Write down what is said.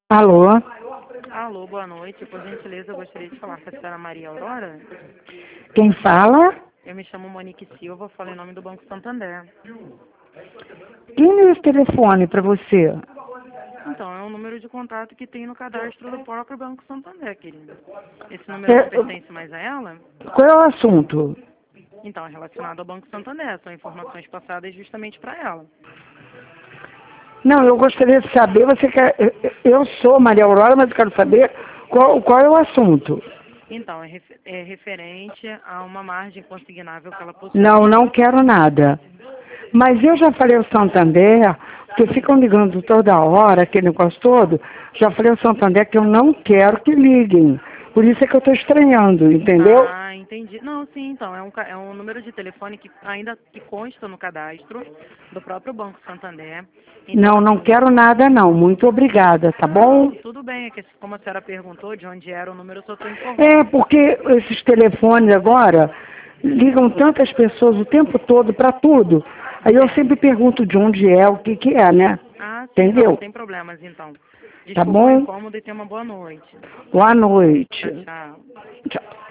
Alô? Alô, boa noite. Por gentileza, eu gostaria de falar com a senhora Maria Aurora. Quem fala? Eu me chamo Monique Silva, falo em nome do Banco Santander. Quem deu esse telefone para você? Então, é um número de contato que tem no cadastro do próprio Banco Santander, querida. Esse número não pertence mais a ela? Qual é o assunto? Então, é relacionado ao Banco Santander. São informações passadas justamente para ela. Não, eu gostaria de saber, você quer. Eu sou Maria Aurora, mas eu quero saber qual é o assunto. Então, é referente a uma margem consignável que ela possui. Não quero nada. Mas eu já falei ao Santander, que ficam ligando toda hora, aquele negócio todo. Já falei ao Santander que eu não quero que liguem. Por isso é que eu estou estranhando, entendeu? Ah, entendi. Não, sim, então, é um número de telefone que ainda que consta no cadastro do próprio Banco Santander. Então, Não assim, quero nada não. Muito obrigada, tá bom? não, tudo bem, é que como a senhora perguntou de onde era o número, eu só estou É, informando. porque esses telefones agora ligam tantas pessoas o tempo todo para tudo. Aí eu Entendo. sempre pergunto de onde é, o que que é, né? Ah, sim, não, Entendeu? sem problemas, então. Tá Desculpa o bom? incômodo e tenha uma boa noite. Boa Tchau, noite. tchau. Tchau.